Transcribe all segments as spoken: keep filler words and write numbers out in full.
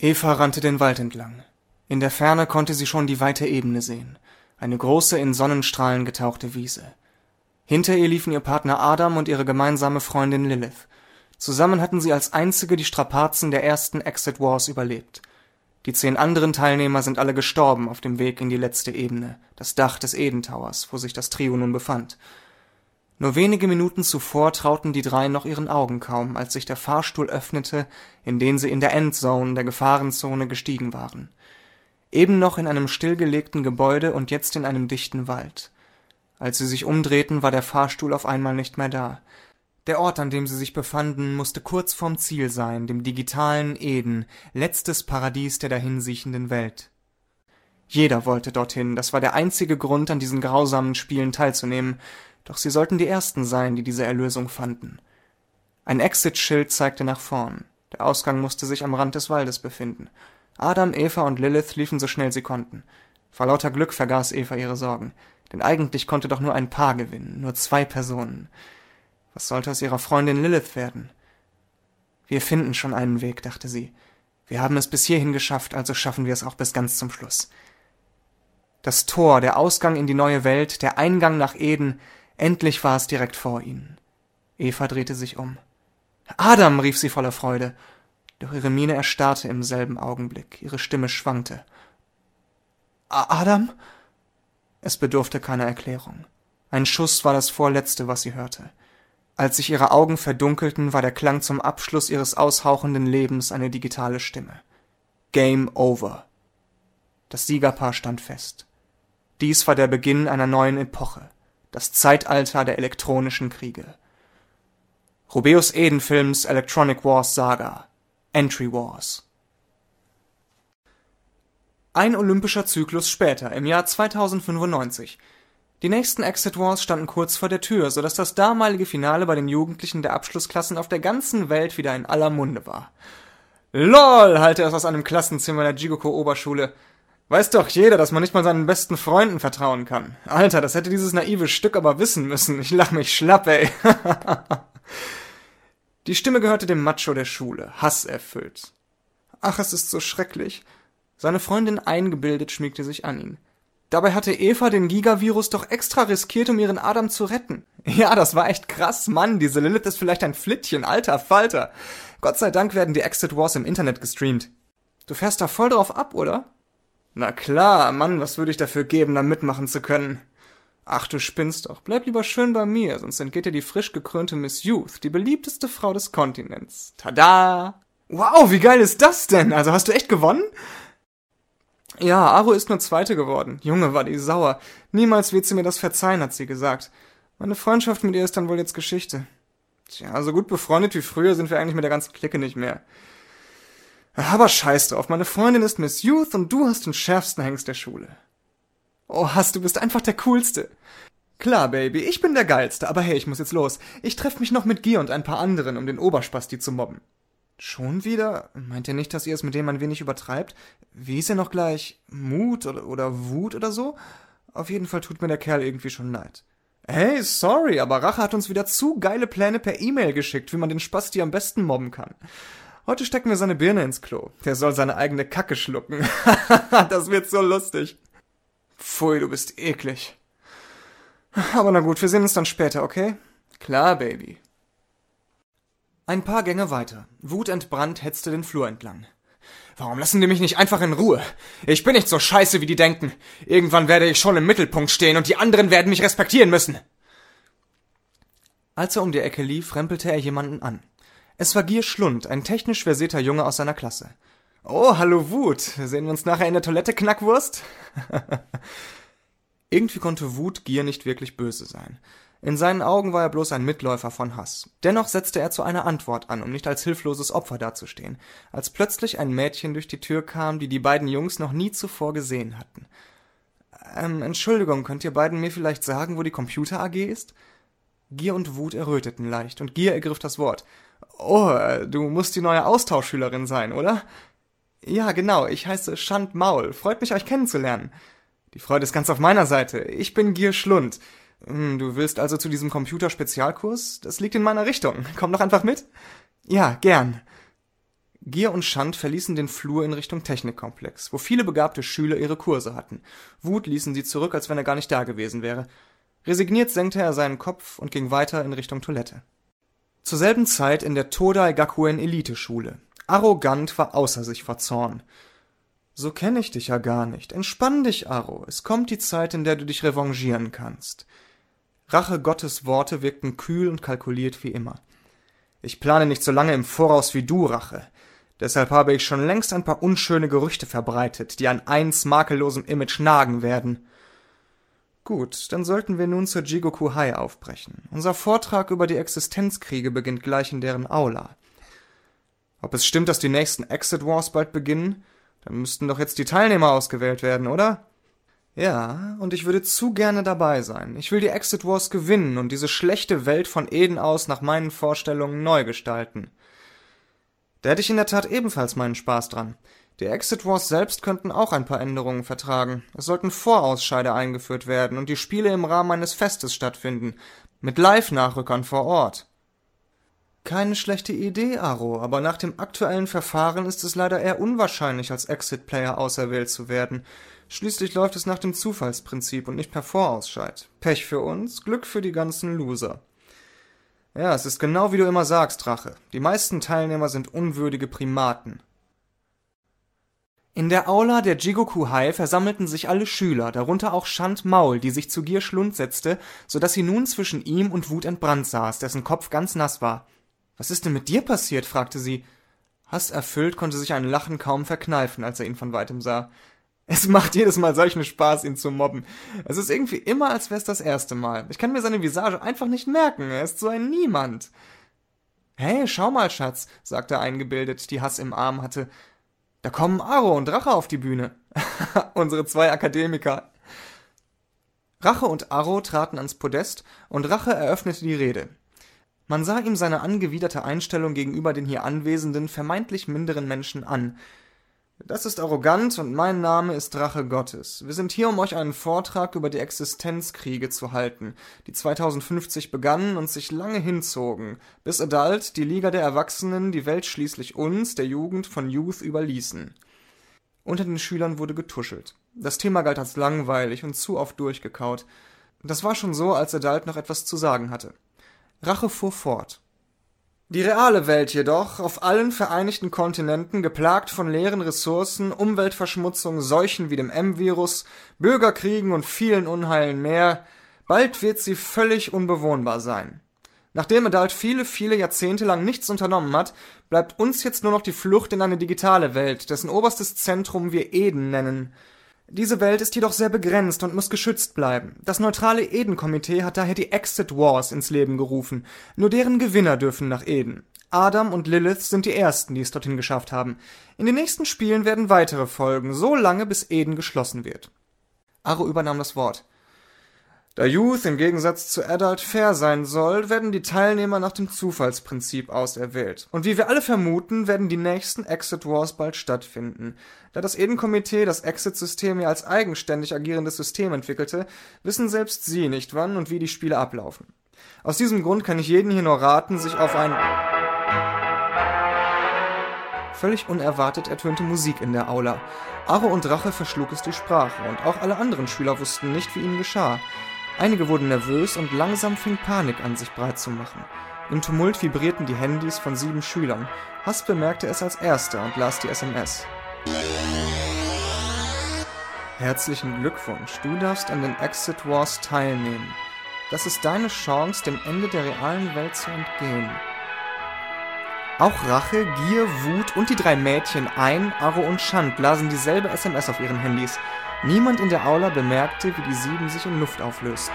Eva rannte den Wald entlang. In der Ferne konnte sie schon die weite Ebene sehen, eine große, in Sonnenstrahlen getauchte Wiese. Hinter ihr liefen ihr Partner Adam und ihre gemeinsame Freundin Lilith. Zusammen hatten sie als einzige die Strapazen der ersten Exit Wars überlebt. Die zehn anderen Teilnehmer sind alle gestorben auf dem Weg in die letzte Ebene, das Dach des Eden Towers, wo sich das Trio nun befand. Nur wenige Minuten zuvor trauten die drei noch ihren Augen kaum, als sich der Fahrstuhl öffnete, in den sie in der Endzone der Gefahrenzone gestiegen waren. Eben noch in einem stillgelegten Gebäude und jetzt in einem dichten Wald. Als sie sich umdrehten, war der Fahrstuhl auf einmal nicht mehr da. Der Ort, an dem sie sich befanden, musste kurz vorm Ziel sein, dem digitalen Eden, letztes Paradies der dahinsiechenden Welt. Jeder wollte dorthin, das war der einzige Grund, an diesen grausamen Spielen teilzunehmen, doch sie sollten die Ersten sein, die diese Erlösung fanden. Ein Exit-Schild zeigte nach vorn. Der Ausgang musste sich am Rand des Waldes befinden. Adam, Eva und Lilith liefen so schnell sie konnten. Vor lauter Glück vergaß Eva ihre Sorgen, denn eigentlich konnte doch nur ein Paar gewinnen, nur zwei Personen. Was sollte aus ihrer Freundin Lilith werden? Wir finden schon einen Weg, dachte sie. Wir haben es bis hierhin geschafft, also schaffen wir es auch bis ganz zum Schluss. Das Tor, der Ausgang in die neue Welt, der Eingang nach Eden, endlich war es direkt vor ihnen. Eva drehte sich um. »Adam«, rief sie voller Freude. Doch ihre Miene erstarrte im selben Augenblick, ihre Stimme schwankte. »Adam?« Es bedurfte keiner Erklärung. Ein Schuss war das Vorletzte, was sie hörte. Als sich ihre Augen verdunkelten, war der Klang zum Abschluss ihres aushauchenden Lebens eine digitale Stimme. Game over. Das Siegerpaar stand fest. Dies war der Beginn einer neuen Epoche, das Zeitalter der elektronischen Kriege. Rubeus Eden-Films Electronic Wars Saga. Entry Wars. Ein olympischer Zyklus später, im Jahr zweitausendfünfundneunzig. Die nächsten Exit Wars standen kurz vor der Tür, sodass das damalige Finale bei den Jugendlichen der Abschlussklassen auf der ganzen Welt wieder in aller Munde war. LOL, hallte es aus einem Klassenzimmer der Jigoko-Oberschule. Weiß doch jeder, dass man nicht mal seinen besten Freunden vertrauen kann. Alter, das hätte dieses naive Stück aber wissen müssen. Ich lach mich schlapp, ey. Die Stimme gehörte dem Macho der Schule, hasserfüllt. Ach, es ist so schrecklich. Seine Freundin eingebildet schmiegte sich an ihn. Dabei hatte Eva den Gigavirus doch extra riskiert, um ihren Adam zu retten. Ja, das war echt krass, Mann. Diese Lilith ist vielleicht ein Flittchen, alter Falter. Gott sei Dank werden die Exit Wars im Internet gestreamt. Du fährst da voll drauf ab, oder? Na klar, Mann, was würde ich dafür geben, da mitmachen zu können? Ach, du spinnst doch. Bleib lieber schön bei mir, sonst entgeht dir die frisch gekrönte Miss Youth, die beliebteste Frau des Kontinents. Tada! Wow, wie geil ist das denn? Also hast du echt gewonnen? Ja, Aro ist nur Zweite geworden. Junge, war die sauer. Niemals wird sie mir das verzeihen, hat sie gesagt. Meine Freundschaft mit ihr ist dann wohl jetzt Geschichte. Tja, so gut befreundet wie früher sind wir eigentlich mit der ganzen Clique nicht mehr. Aber scheiß drauf, meine Freundin ist Miss Youth und du hast den schärfsten Hengst der Schule. Oh, Hass, du bist einfach der Coolste. Klar, Baby, ich bin der Geilste, aber hey, ich muss jetzt los. Ich treffe mich noch mit Gier und ein paar anderen, um den Oberspasti zu mobben. Schon wieder? Meint ihr nicht, dass ihr es mit dem ein wenig übertreibt? Wie ist er noch gleich? Mut oder, oder Wut oder so? Auf jeden Fall tut mir der Kerl irgendwie schon leid. Hey, sorry, aber Rache hat uns wieder zu geile Pläne per E-Mail geschickt, wie man den Spasti am besten mobben kann. Heute stecken wir seine Birne ins Klo. Der soll seine eigene Kacke schlucken. Das wird so lustig. Pfui, du bist eklig. Aber na gut, wir sehen uns dann später, okay? Klar, Baby. Ein paar Gänge weiter. Wutentbrannt hetzte den Flur entlang. Warum lassen die mich nicht einfach in Ruhe? Ich bin nicht so scheiße, wie die denken. Irgendwann werde ich schon im Mittelpunkt stehen und die anderen werden mich respektieren müssen. Als er um die Ecke lief, rempelte er jemanden an. Es war Gier Schlund, ein technisch versierter Junge aus seiner Klasse. Oh, hallo Wut. Sehen wir uns nachher in der Toilette, Knackwurst? Irgendwie konnte Wut Gier nicht wirklich böse sein. In seinen Augen war er bloß ein Mitläufer von Hass. Dennoch setzte er zu einer Antwort an, um nicht als hilfloses Opfer dazustehen, als plötzlich ein Mädchen durch die Tür kam, die die beiden Jungs noch nie zuvor gesehen hatten. Ähm, Entschuldigung, könnt ihr beiden mir vielleicht sagen, wo die Computer A G ist? Gier und Wut erröteten leicht, und Gier ergriff das Wort. Oh, du musst die neue Austauschschülerin sein, oder? Ja, genau, ich heiße Schand Maul. Freut mich, euch kennenzulernen. Die Freude ist ganz auf meiner Seite. Ich bin Gier Schlund. Du willst also zu diesem Computerspezialkurs? Das liegt in meiner Richtung. Komm doch einfach mit. Ja, gern. Gier und Schand verließen den Flur in Richtung Technikkomplex, wo viele begabte Schüler ihre Kurse hatten. Wut ließen sie zurück, als wenn er gar nicht da gewesen wäre. Resigniert senkte er seinen Kopf und ging weiter in Richtung Toilette. Zur selben Zeit in der Todai Gakuen Eliteschule. Arrogant war außer sich vor Zorn. »So kenne ich dich ja gar nicht. Entspann dich, Arro. Es kommt die Zeit, in der du dich revanchieren kannst.« Rache Gottes Worte wirkten kühl und kalkuliert wie immer. »Ich plane nicht so lange im Voraus wie du, Rache. Deshalb habe ich schon längst ein paar unschöne Gerüchte verbreitet, die an eins makellosem Image nagen werden.« »Gut, dann sollten wir nun zur Jigoku High aufbrechen. Unser Vortrag über die Existenzkriege beginnt gleich in deren Aula.« »Ob es stimmt, dass die nächsten Exit Wars bald beginnen? Dann müssten doch jetzt die Teilnehmer ausgewählt werden, oder?« »Ja, und ich würde zu gerne dabei sein. Ich will die Exit Wars gewinnen und diese schlechte Welt von Eden aus nach meinen Vorstellungen neu gestalten.« »Da hätte ich in der Tat ebenfalls meinen Spaß dran. Die Exit Wars selbst könnten auch ein paar Änderungen vertragen. Es sollten Vorausscheide eingeführt werden und die Spiele im Rahmen eines Festes stattfinden, mit Live-Nachrückern vor Ort.« »Keine schlechte Idee, Arro, aber nach dem aktuellen Verfahren ist es leider eher unwahrscheinlich, als Exit-Player auserwählt zu werden. Schließlich läuft es nach dem Zufallsprinzip und nicht per Vorausscheid. Pech für uns, Glück für die ganzen Loser.« »Ja, es ist genau wie du immer sagst, Rache. Die meisten Teilnehmer sind unwürdige Primaten.« In der Aula der Jigoku High versammelten sich alle Schüler, darunter auch Shant Maul, die sich zu Gier Schlund setzte, so dass sie nun zwischen ihm und Wut entbrannt saß, dessen Kopf ganz nass war. »Was ist denn mit dir passiert?« fragte sie. Hasserfüllt konnte sich ein Lachen kaum verkneifen, als er ihn von weitem sah. Es macht jedes Mal solchen Spaß, ihn zu mobben. Es ist irgendwie immer, als wär's das erste Mal. Ich kann mir seine Visage einfach nicht merken. Er ist so ein Niemand. »Hey, schau mal, Schatz«, sagte eingebildet, die Hass im Arm hatte. »Da kommen Arro und Rache auf die Bühne.« Unsere zwei Akademiker. Rache und Arro traten ans Podest und Rache eröffnete die Rede. Man sah ihm seine angewiderte Einstellung gegenüber den hier anwesenden, vermeintlich minderen Menschen an. »Das ist arrogant und mein Name ist Rache Gottes. Wir sind hier, um euch einen Vortrag über die Existenzkriege zu halten, die zweitausendfünfzig begannen und sich lange hinzogen, bis Adult, die Liga der Erwachsenen, die Welt schließlich uns, der Jugend, von Youth überließen.« Unter den Schülern wurde getuschelt. Das Thema galt als langweilig und zu oft durchgekaut. Das war schon so, als Adult noch etwas zu sagen hatte. Rache fuhr fort. »Die reale Welt jedoch, auf allen vereinigten Kontinenten, geplagt von leeren Ressourcen, Umweltverschmutzung, Seuchen wie dem M-Virus, Bürgerkriegen und vielen Unheilen mehr, bald wird sie völlig unbewohnbar sein. Nachdem Adult viele, viele Jahrzehnte lang nichts unternommen hat, bleibt uns jetzt nur noch die Flucht in eine digitale Welt, dessen oberstes Zentrum wir Eden nennen. Diese Welt ist jedoch sehr begrenzt und muss geschützt bleiben. Das neutrale Eden-Komitee hat daher die Exit Wars ins Leben gerufen. Nur deren Gewinner dürfen nach Eden. Adam und Lilith sind die Ersten, die es dorthin geschafft haben. In den nächsten Spielen werden weitere folgen, so lange bis Eden geschlossen wird.« Arro übernahm das Wort. »Da Youth im Gegensatz zu Adult fair sein soll, werden die Teilnehmer nach dem Zufallsprinzip auserwählt. Und wie wir alle vermuten, werden die nächsten Exit Wars bald stattfinden. Da das Eden-Komitee das Exit-System ja als eigenständig agierendes System entwickelte, wissen selbst sie nicht, wann und wie die Spiele ablaufen. Aus diesem Grund kann ich jeden hier nur raten, sich auf ein…« Völlig unerwartet ertönte Musik in der Aula. Arro und Rache verschlug es die Sprache, und auch alle anderen Schüler wussten nicht, wie ihnen geschah. Einige wurden nervös und langsam fing Panik an, sich breit zu machen. Im Tumult vibrierten die Handys von sieben Schülern. Hass bemerkte es als erster und las die S M S. »Herzlichen Glückwunsch, du darfst an den Exit Wars teilnehmen. Das ist deine Chance, dem Ende der realen Welt zu entgehen.« Auch Rache, Gier, Wut und die drei Mädchen Ein, Arro und Shant lasen dieselbe S M S auf ihren Handys. Niemand in der Aula bemerkte, wie die sieben sich in Luft auflösten.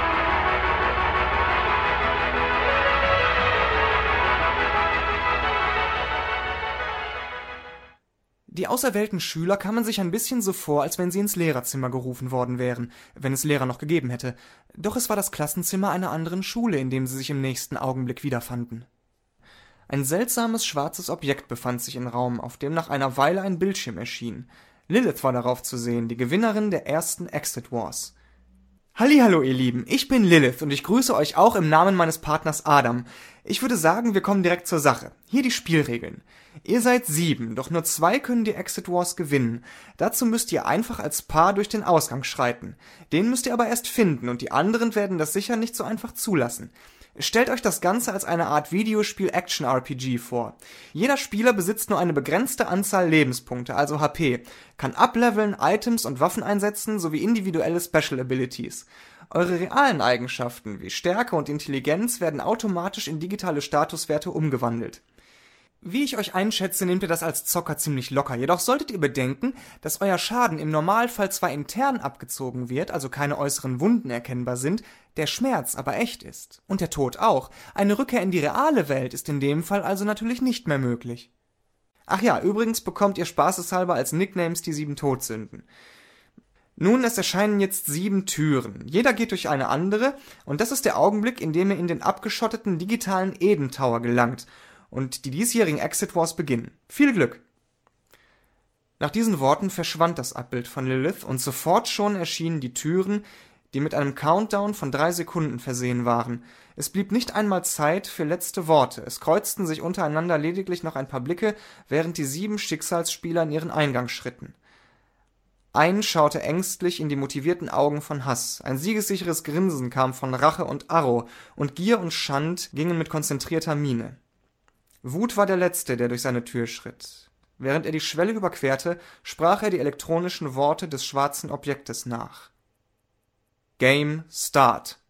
Die auserwählten Schüler kamen sich ein bisschen so vor, als wenn sie ins Lehrerzimmer gerufen worden wären, wenn es Lehrer noch gegeben hätte. Doch es war das Klassenzimmer einer anderen Schule, in dem sie sich im nächsten Augenblick wiederfanden. Ein seltsames schwarzes Objekt befand sich im Raum, auf dem nach einer Weile ein Bildschirm erschien. Lilith war darauf zu sehen, die Gewinnerin der ersten Exit Wars. Hallihallo, ihr Lieben, ich bin Lilith und ich grüße euch auch im Namen meines Partners Adam. Ich würde sagen, wir kommen direkt zur Sache. Hier die Spielregeln. Ihr seid sieben, doch nur zwei können die Exit Wars gewinnen. Dazu müsst ihr einfach als Paar durch den Ausgang schreiten. Den müsst ihr aber erst finden und die anderen werden das sicher nicht so einfach zulassen. Stellt euch das Ganze als eine Art Videospiel-Action-R P G vor. Jeder Spieler besitzt nur eine begrenzte Anzahl Lebenspunkte, also H P, kann upleveln, Items und Waffen einsetzen sowie individuelle Special Abilities. Eure realen Eigenschaften wie Stärke und Intelligenz werden automatisch in digitale Statuswerte umgewandelt. Wie ich euch einschätze, nehmt ihr das als Zocker ziemlich locker, jedoch solltet ihr bedenken, dass euer Schaden im Normalfall zwar intern abgezogen wird, also keine äußeren Wunden erkennbar sind, der Schmerz aber echt ist. Und der Tod auch. Eine Rückkehr in die reale Welt ist in dem Fall also natürlich nicht mehr möglich. Ach ja, übrigens bekommt ihr spaßeshalber als Nicknames die sieben Todsünden. Nun, es erscheinen jetzt sieben Türen. Jeder geht durch eine andere, und das ist der Augenblick, in dem ihr in den abgeschotteten digitalen Eden Tower gelangt und die diesjährigen Exit Wars beginnen. Viel Glück! Nach diesen Worten verschwand das Abbild von Lilith und sofort schon erschienen die Türen, die mit einem Countdown von drei Sekunden versehen waren. Es blieb nicht einmal Zeit für letzte Worte. Es kreuzten sich untereinander lediglich noch ein paar Blicke, während die sieben Schicksalsspieler in ihren Eingang schritten. Ein schaute ängstlich in die motivierten Augen von Hass, ein siegessicheres Grinsen kam von Rache und Arro, und Gier und Schand gingen mit konzentrierter Miene. Wut war der Letzte, der durch seine Tür schritt. Während er die Schwelle überquerte, sprach er die elektronischen Worte des schwarzen Objektes nach. Game Start.